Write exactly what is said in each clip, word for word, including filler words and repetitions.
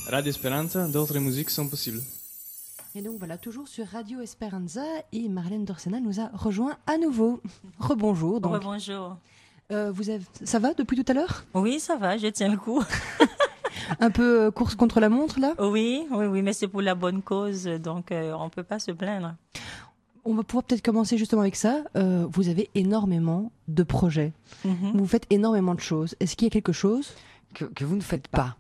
Radio Esperanza, d'autres musiques sont possibles. Et donc voilà, toujours sur Radio Esperanza, et Marlène Dorsena nous a rejoint à nouveau. Rebonjour. Donc. Rebonjour. Euh, vous avez... Ça va depuis tout à l'heure? Oui, ça va, je tiens le coup. Un peu euh, course contre la montre, là? Oui, oui, oui, mais c'est pour la bonne cause, donc euh, on ne peut pas se plaindre. On va pouvoir peut-être commencer justement avec ça. Euh, vous avez énormément de projets. Mm-hmm. Vous faites énormément de choses. Est-ce qu'il y a quelque chose que, que vous ne faites pas?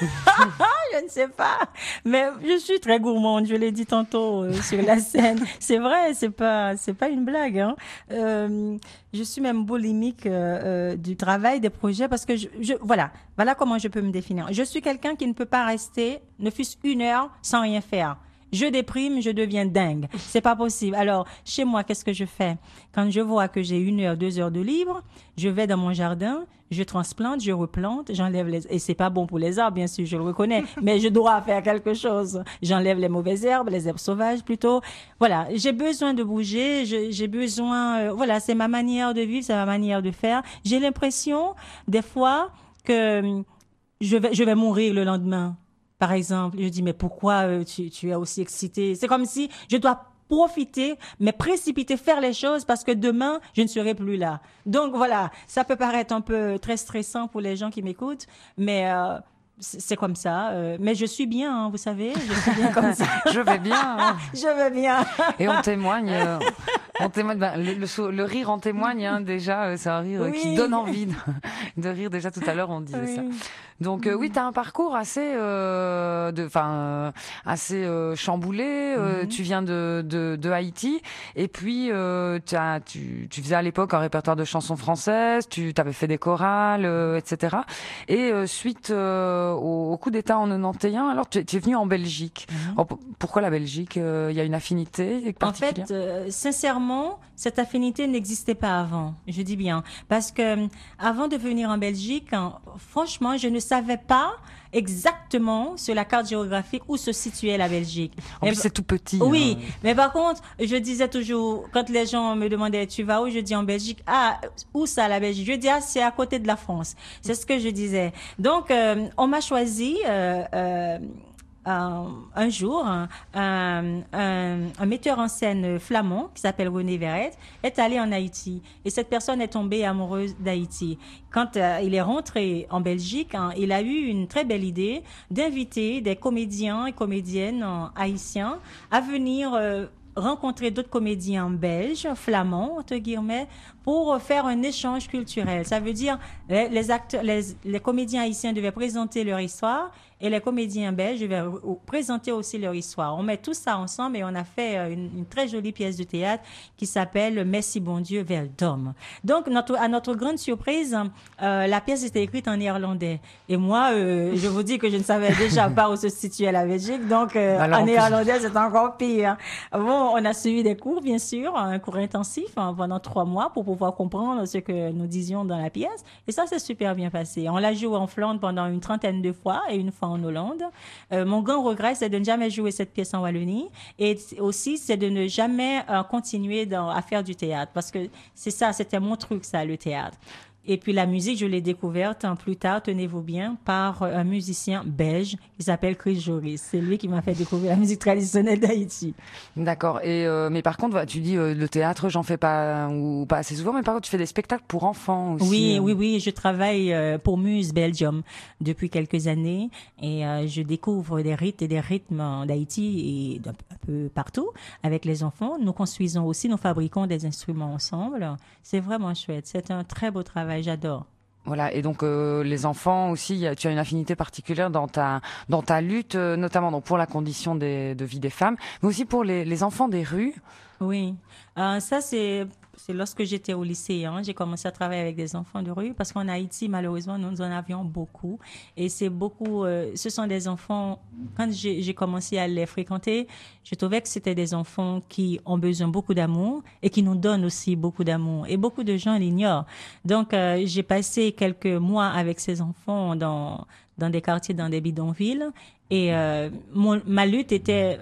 Je ne sais pas, mais je suis très gourmande, je l'ai dit tantôt euh, sur la scène. C'est vrai, c'est pas, c'est pas une blague. Hein. Euh, je suis même boulimique euh, euh, du travail, des projets, parce que je, je, voilà, voilà comment je peux me définir. Je suis quelqu'un qui ne peut pas rester, ne fût-ce une heure, sans rien faire. Je déprime, je deviens dingue. C'est pas possible. Alors, chez moi, qu'est-ce que je fais? Quand je vois que j'ai une heure, deux heures de libre, je vais dans mon jardin, je transplante, je replante, j'enlève les... Et c'est pas bon pour les arbres, bien sûr, je le reconnais, mais je dois faire quelque chose. J'enlève les mauvaises herbes, les herbes sauvages plutôt. Voilà, j'ai besoin de bouger, je, j'ai besoin... Euh, voilà, c'est ma manière de vivre, c'est ma manière de faire. J'ai l'impression, des fois, que je vais, je vais mourir le lendemain. Par exemple, je dis, mais pourquoi euh, tu, tu es aussi excitée? C'est comme si je dois profiter, mais précipiter, faire les choses parce que demain, je ne serai plus là. Donc voilà, ça peut paraître un peu très stressant pour les gens qui m'écoutent, mais euh, c'est, c'est comme ça. Euh, mais je suis bien, hein, vous savez, je suis bien comme ça. Je vais bien. Hein. Je vais bien. Et on témoigne... Euh... On témoigne, ben, le, le, le rire en témoigne hein, déjà, c'est un rire oui. qui donne envie de, de rire. Déjà tout à l'heure on disait oui. ça. Donc euh, oui, tu as un parcours assez, euh, de, enfin euh, assez euh, chamboulé. Euh, mm-hmm. Tu viens de, de, de Haïti et puis euh, t'as, tu, tu faisais à l'époque un répertoire de chansons françaises. Tu avais fait des chorales, euh, et cetera. Et euh, suite euh, au, au coup d'État en quatre-vingt-onze, alors tu, tu es venu en Belgique. Mm-hmm. Alors, pourquoi la Belgique? Il euh, y a une affinité particulière? En fait, euh, sincèrement. Cette affinité n'existait pas avant, je dis bien, parce que avant de venir en Belgique, hein, franchement, je ne savais pas exactement sur la carte géographique où se situait la Belgique. En mais plus, c'est tout petit. Oui, hein. mais par contre, je disais toujours, quand les gens me demandaient, tu vas où? Je dis en Belgique. Ah, où ça, la Belgique? Je dis, ah, c'est à côté de la France. C'est ce que je disais. Donc, euh, on m'a choisi... Euh, euh, Euh, un jour, un, un, un, un metteur en scène flamand qui s'appelle René Verret est allé en Haïti et cette personne est tombée amoureuse d'Haïti. Quand euh, il est rentré en Belgique, hein, il a eu une très belle idée d'inviter des comédiens et comédiennes euh, haïtiens à venir euh, rencontrer d'autres comédiens belges, flamands, entre guillemets, pour faire un échange culturel. Ça veut dire les, les acteurs, les, les comédiens haïtiens devaient présenter leur histoire et les comédiens belges devaient présenter aussi leur histoire. On met tout ça ensemble et on a fait une, une très jolie pièce de théâtre qui s'appelle Merci bon Dieu, Veldom. Donc, notre, à notre grande surprise, euh, la pièce était écrite en néerlandais. Et moi, euh, je vous dis que je ne savais déjà pas où se situait la Belgique, donc euh, en néerlandais, c'est encore pire. Bon, on a suivi des cours, bien sûr, un cours intensif hein, pendant trois mois pour pouvoir comprendre ce que nous disions dans la pièce. Et ça, c'est super bien passé. On l'a joué en Flandre pendant une trentaine de fois et une fois en Hollande. Euh, mon grand regret, c'est de ne jamais jouer cette pièce en Wallonie et aussi, c'est de ne jamais euh, continuer dans, à faire du théâtre parce que c'est ça, c'était mon truc, ça, le théâtre. Et puis la musique, je l'ai découverte hein, plus tard, tenez-vous bien, par un musicien belge qui s'appelle Chris Joris. C'est lui qui m'a fait découvrir la musique traditionnelle d'Haïti. D'accord. Et euh, mais par contre, tu dis euh, le théâtre, j'en fais pas ou pas assez souvent, mais par contre, tu fais des spectacles pour enfants aussi. Oui, euh... oui, oui. Je travaille euh, pour Muse Belgium depuis quelques années et euh, je découvre des rites et des rythmes d'Haïti et d'un peu partout avec les enfants. Nous construisons aussi, nous fabriquons des instruments ensemble. C'est vraiment chouette. C'est un très beau travail. J'adore. Voilà, et donc euh, les enfants aussi, tu as une affinité particulière dans ta dans ta lutte, euh, notamment donc pour la condition des, de vie des femmes, mais aussi pour les, les enfants des rues. Oui, euh, ça c'est c'est lorsque j'étais au lycée, hein, j'ai commencé à travailler avec des enfants de rue parce qu'en Haïti, malheureusement, nous en avions beaucoup. Et c'est beaucoup, euh, ce sont des enfants, quand j'ai, j'ai commencé à les fréquenter, je trouvais que c'était des enfants qui ont besoin beaucoup d'amour et qui nous donnent aussi beaucoup d'amour. Et beaucoup de gens l'ignorent. Donc, euh, j'ai passé quelques mois avec ces enfants dans, dans des quartiers, dans des bidonvilles. Et euh, mon, ma lutte était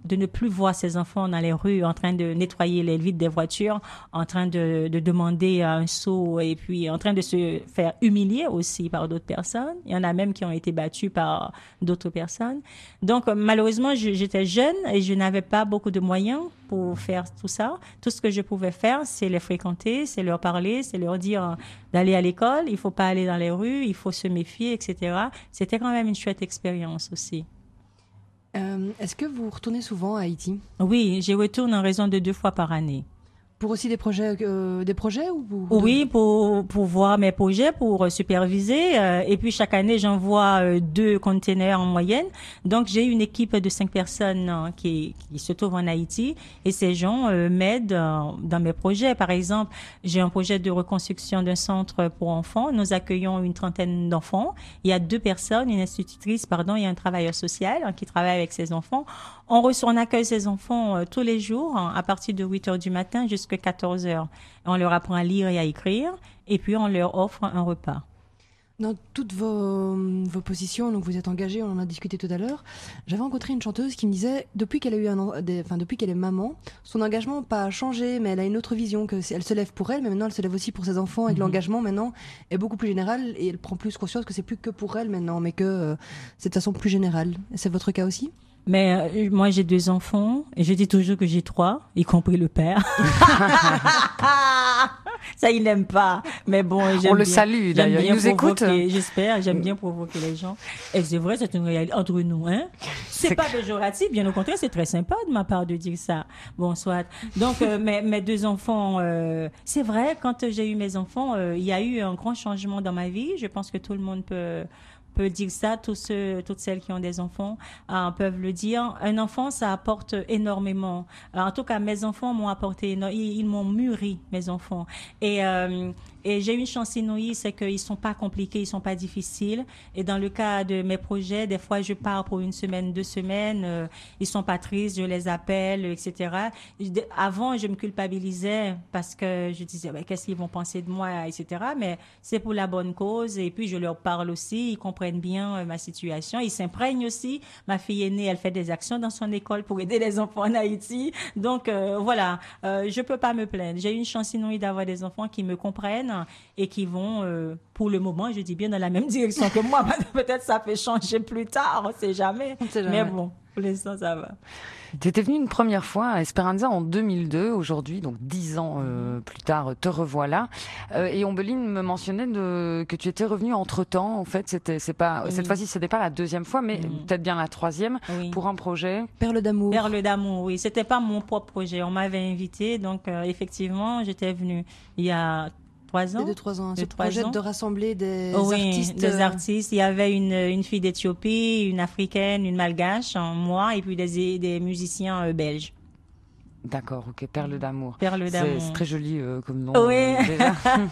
de ne plus voir ces enfants dans les rues en train de nettoyer les vitres des voitures, en train de, de demander un seau et puis en train de se faire humilier aussi par d'autres personnes. Il y en a même qui ont été battus par d'autres personnes. Donc, malheureusement, je, j'étais jeune et je n'avais pas beaucoup de moyens pour faire tout ça. Tout ce que je pouvais faire, c'est les fréquenter, c'est leur parler, c'est leur dire d'aller à l'école, il faut pas aller dans les rues, il faut se méfier, et cetera. C'était quand même une chouette expérience aussi. Euh, est-ce que vous retournez souvent à Haïti? Oui, j'y retourne en raison de deux fois par année. Pour aussi des projets, euh, des projets ou pour... Oui, pour, pour voir mes projets, pour superviser. Euh, et puis, chaque année, j'envoie euh, deux containers en moyenne. Donc, j'ai une équipe de cinq personnes euh, qui, qui se trouvent en Haïti. Et ces gens euh, m'aident euh, dans mes projets. Par exemple, j'ai un projet de reconstruction d'un centre pour enfants. Nous accueillons une trentaine d'enfants. Il y a deux personnes, une institutrice, pardon, et un travailleur social hein, qui travaille avec ces enfants. On reçoit, on accueille ces enfants euh, tous les jours hein, à partir de huit heures du matin jusqu'à quatorze heures. On leur apprend à lire et à écrire et puis on leur offre un repas. Dans toutes vos, vos positions, donc vous êtes engagée, on en a discuté tout à l'heure. J'avais rencontré une chanteuse qui me disait, depuis qu'elle a eu un, des, enfin depuis qu'elle est maman, son engagement n'a pas changé, mais elle a une autre vision, que elle se lève pour elle, mais maintenant elle se lève aussi pour ses enfants, et que mm-hmm. l'engagement maintenant est beaucoup plus général, et elle prend plus conscience que c'est plus que pour elle maintenant, mais que euh, c'est de façon plus générale. C'est votre cas aussi? Mais euh, moi, j'ai deux enfants et je dis toujours que j'ai trois, y compris le père. Ça, il n'aime pas. Mais bon, j'aime On le bien, salue, d'ailleurs. Il nous écoute. J'espère, j'aime bien provoquer les gens. Et c'est vrai, c'est une réalité entre nous, hein. C'est, c'est pas péjoratif, bien au contraire, c'est très sympa de ma part de dire ça. Bon, soit. Donc, euh, mes, mes deux enfants, euh, c'est vrai, quand j'ai eu mes enfants, euh, il y a eu un grand changement dans ma vie. Je pense que tout le monde peut... peut dire ça, tous ceux, toutes celles qui ont des enfants euh, peuvent le dire. Un enfant, ça apporte énormément. En tout cas, mes enfants m'ont apporté, ils, ils m'ont mûri, mes enfants. Et, euh, et j'ai une chance inouïe, c'est qu'ils sont pas compliqués, ils sont pas difficiles. Et dans le cas de mes projets, des fois, je pars pour une semaine, deux semaines, euh, ils sont pas tristes, je les appelle, et cetera. Avant, je me culpabilisais parce que je disais, bah, qu'est-ce qu'ils vont penser de moi, et cetera. Mais c'est pour la bonne cause. Et puis, je leur parle aussi, ils comprennent bien euh, ma situation. Ils s'imprègnent aussi. Ma fille aînée, elle fait des actions dans son école pour aider les enfants en Haïti. Donc, euh, voilà, euh, je peux pas me plaindre. J'ai une chance inouïe d'avoir des enfants qui me comprennent et qui vont, euh, pour le moment, je dis bien dans la même direction que moi. Peut-être ça fait changer plus tard, on sait jamais. On sait jamais. Mais bon, pour l'instant, ça va. Tu étais venue une première fois à Esperanza en deux mille deux. Aujourd'hui, donc dix ans euh, plus tard, te revoilà. Euh, et Ombeline me mentionnait de, que tu étais revenue entre-temps. En fait, c'était, c'est pas, oui. Cette fois-ci, ce n'était pas la deuxième fois, mais mmh. peut-être bien la troisième, oui. pour un projet. Perle d'amour. Perle d'amour, oui. C'était pas mon propre projet. On m'avait invité, donc euh, effectivement, j'étais venue il y a trois ans. De trois ans. De Ce trois projet ans. de rassembler des oh, oui, artistes. des artistes. Il y avait une, une fille d'Éthiopie, une africaine, une malgache, moi, et puis des, des musiciens euh, belges. D'accord, ok. Perle d'amour. Perle d'amour. C'est, c'est très joli euh, comme nom. Oui. Euh, déjà.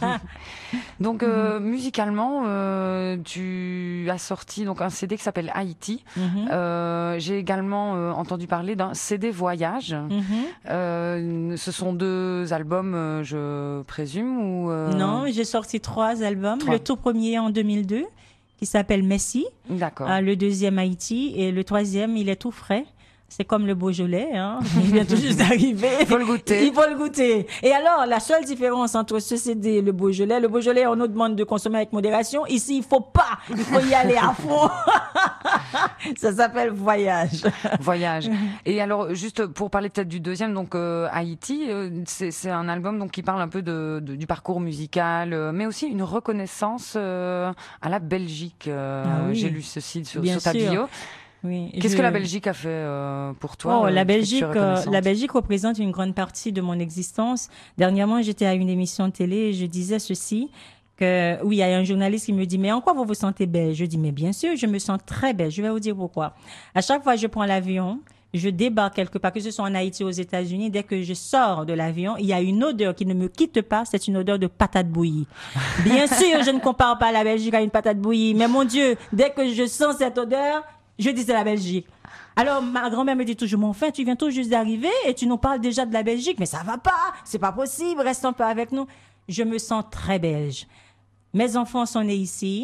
Donc, euh, musicalement, euh, tu as sorti donc un C D qui s'appelle Haïti. Mm-hmm. Euh, j'ai également euh, entendu parler d'un C D Voyage. Mm-hmm. Euh, ce sont deux albums, euh, je présume, ou euh... Non, j'ai sorti trois albums. Trois. Le tout premier en deux mille deux, qui s'appelle Messi. D'accord. Euh, le deuxième Haïti et le troisième, il est tout frais. C'est comme le Beaujolais, hein. Il vient tout juste d'arriver. Il faut le goûter. Il faut le goûter. Et alors, la seule différence entre ce C D et le Beaujolais, le Beaujolais, on nous demande de consommer avec modération. Ici, il faut pas. Il faut y aller à fond. Ça s'appelle Voyage. Voyage. Et alors, juste pour parler peut-être du deuxième, donc euh, Haïti, euh, c'est, c'est un album donc qui parle un peu de, de du parcours musical, euh, mais aussi une reconnaissance euh, à la Belgique. Euh, ah oui. J'ai lu ceci sur, sur ta bio. Oui, Qu'est-ce je... que la Belgique a fait euh, pour toi? Oh, euh, la Belgique, euh, la Belgique représente une grande partie de mon existence. Dernièrement, j'étais à une émission de télé et je disais ceci, que oui, il y a un journaliste qui me dit, mais en quoi vous vous sentez belge? Je dis, mais bien sûr, je me sens très belge. Je vais vous dire pourquoi. À chaque fois que je prends l'avion, je débarque quelque part, que ce soit en Haïti ou aux États-Unis, dès que je sors de l'avion, il y a une odeur qui ne me quitte pas, c'est une odeur de patate bouillie. Bien sûr, je ne compare pas la Belgique à une patate bouillie, mais mon Dieu, dès que je sens cette odeur, je dis c'est la Belgique. Alors, ma grand-mère me dit toujours, mon frère, tu viens tout juste d'arriver et tu nous parles déjà de la Belgique, mais ça va pas, c'est pas possible, reste un peu avec nous. Je me sens très belge. Mes enfants sont nés ici.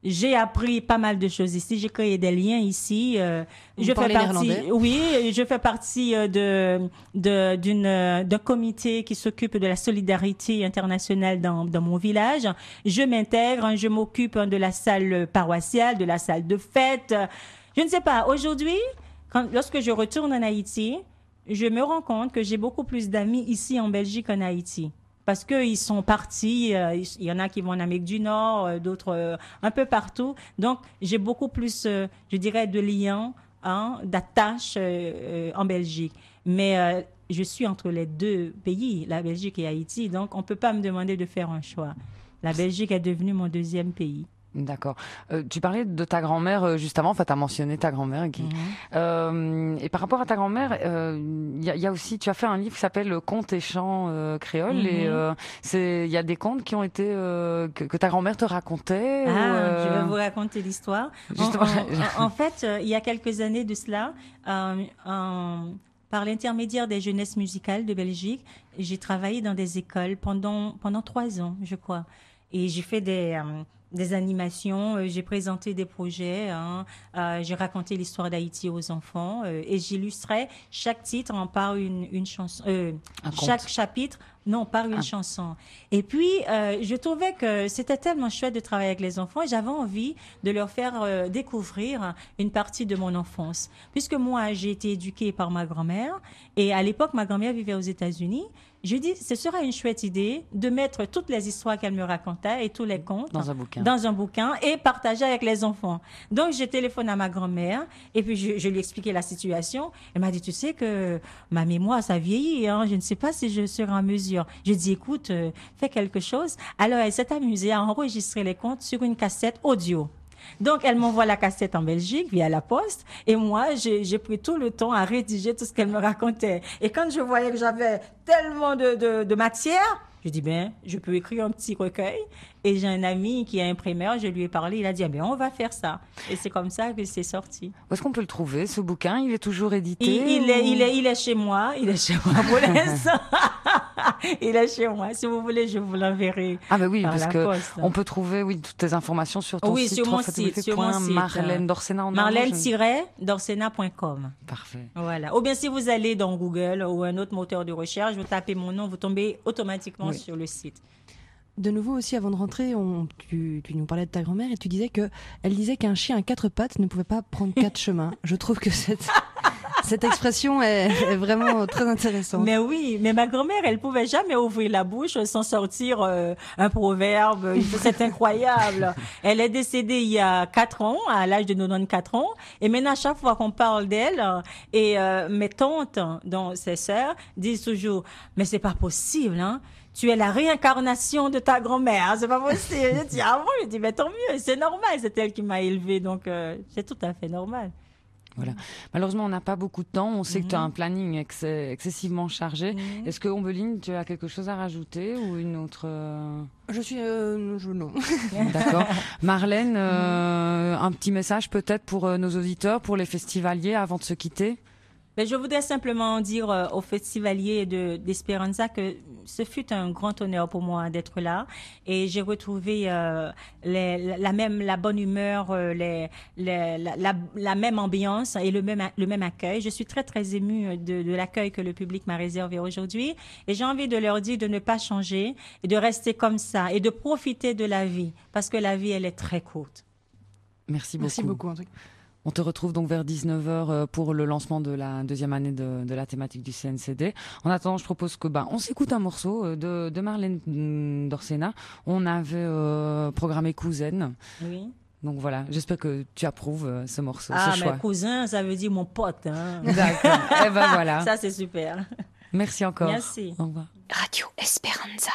j'ai appris pas mal de choses ici. J'ai créé des liens ici. Euh, Vous je parlez fais partie, néerlandais? oui, je fais partie euh, de de d'une euh, d'un comité qui s'occupe de la solidarité internationale dans dans mon village. Je m'intègre, hein, je m'occupe hein, de la salle paroissiale, de la salle de fête. Je ne sais pas. Aujourd'hui, quand lorsque je retourne en Haïti, je me rends compte que j'ai beaucoup plus d'amis ici en Belgique qu'en Haïti. Parce qu'ils sont partis, euh, il y en a qui vont en Amérique du Nord, euh, d'autres euh, un peu partout. Donc, j'ai beaucoup plus, euh, je dirais, de liens, hein, d'attaches euh, euh, en Belgique. Mais euh, je suis entre les deux pays, la Belgique et Haïti, donc on ne peut pas me demander de faire un choix. La Belgique est devenue mon deuxième pays. D'accord. Euh, tu parlais de ta grand-mère euh, juste avant, enfin tu as mentionné ta grand-mère. Qui... Mm-hmm. Euh, et par rapport à ta grand-mère, il euh, y, y a aussi, tu as fait un livre qui s'appelle Contes et chants euh, créoles. Mm-hmm. Et euh, il y a des contes qui ont été, euh, que, que ta grand-mère te racontait. Ah, ou, euh... je vais vous raconter l'histoire. Justement. En, en, en fait, euh, il y a quelques années de cela, euh, en, par l'intermédiaire des jeunesses musicales de Belgique, j'ai travaillé dans des écoles pendant, pendant trois ans, je crois. Et j'ai fait des... Euh, des animations, euh, j'ai présenté des projets, hein, euh, j'ai raconté l'histoire d'Haïti aux enfants euh, et j'illustrais chaque titre en par une, une chanson, euh, chaque chapitre, non, par une ah. chanson. Et puis, euh, je trouvais que c'était tellement chouette de travailler avec les enfants et j'avais envie de leur faire euh, découvrir une partie de mon enfance. Puisque moi, j'ai été éduquée par ma grand-mère et à l'époque, ma grand-mère vivait aux États-Unis. Je dis, ce sera une chouette idée de mettre toutes les histoires qu'elle me racontait et tous les contes dans un bouquin, dans un bouquin et partager avec les enfants. Donc, je téléphone à ma grand-mère et puis je, je lui expliquais la situation. Elle m'a dit, tu sais que ma mémoire, ça vieillit, hein, je ne sais pas si je serai en mesure. Je dis, écoute, euh, fais quelque chose. Alors, elle s'est amusée à enregistrer les contes sur une cassette audio. Donc, elle m'envoie la cassette en Belgique via la poste et moi, j'ai, j'ai pris tout le temps à rédiger tout ce qu'elle me racontait. Et quand je voyais que j'avais tellement de, de, de matière, je dis, ben, je peux écrire un petit recueil. Et j'ai un ami qui est imprimeur, je lui ai parlé, il a dit, eh ben, on va faire ça. Et c'est comme ça que c'est sorti. Où est-ce qu'on peut le trouver, ce bouquin? Il est toujours édité? Il, il, ou... est, il, est, il est chez moi, il est chez moi pour l'instant. Il est chez moi. Si vous voulez, je vous l'enverrai. Ah ben oui, parce que poste. On peut trouver oui, toutes tes informations sur ton oui, site. Sur mon site, sur mon site. Marlène Dorsena. Marlène Dorsena point com. Parfait. Voilà. Ou bien si vous allez dans Google ou un autre moteur de recherche, vous tapez mon nom, vous tombez automatiquement oui. sur le site. De nouveau aussi, avant de rentrer, on, tu, tu nous parlais de ta grand-mère et tu disais que elle disait qu'un chien à quatre pattes ne pouvait pas prendre quatre chemins. Je trouve que cette, cette expression est, est vraiment très intéressante. Mais oui, mais ma grand-mère, elle pouvait jamais ouvrir la bouche sans sortir euh, un proverbe. C'est incroyable. Elle est décédée il y a quatre ans, à l'âge de quatre-vingt-quatorze ans. Et maintenant, à chaque fois qu'on parle d'elle, et euh, mes tantes, dont ses sœurs, disent toujours, mais c'est pas possible, hein. Tu es la réincarnation de ta grand-mère, c'est pas possible. Je dis, ah bon, je dis, mais tant mieux, c'est normal, c'est elle qui m'a élevée, donc euh, c'est tout à fait normal. Voilà. Malheureusement, on n'a pas beaucoup de temps. On sait mm-hmm. que tu as un planning ex- excessivement chargé. Mm-hmm. Est-ce que, Ombeline, tu as quelque chose à rajouter ou une autre euh... Je suis... Euh, je, non. D'accord. Marlène, euh, mm-hmm. un petit message peut-être pour euh, nos auditeurs, pour les festivaliers, avant de se quitter? Ben, je voudrais simplement dire euh, aux festivaliers de, d'Espéranza que ce fut un grand honneur pour moi d'être là et j'ai retrouvé euh, les, la même la bonne humeur, euh, les, les, la, la, la même ambiance et le même le même accueil. Je suis très très émue de, de l'accueil que le public m'a réservé aujourd'hui et j'ai envie de leur dire de ne pas changer et de rester comme ça et de profiter de la vie parce que la vie elle est très courte. Merci beaucoup. Merci beaucoup. En tout cas. On te retrouve donc vers dix-neuf heures pour le lancement de la deuxième année de, de la thématique du C N C D. En attendant, je propose que bah, on s'écoute un morceau de, de Marlène Dorsena. On avait euh, programmé Cousin. Oui. Donc voilà, j'espère que tu approuves euh, ce morceau, ah, ce mais choix. Cousin, ça veut dire mon pote. Hein. D'accord. Eh ben voilà. Ça, c'est super. Merci encore. Merci. Au revoir. Radio Esperanza.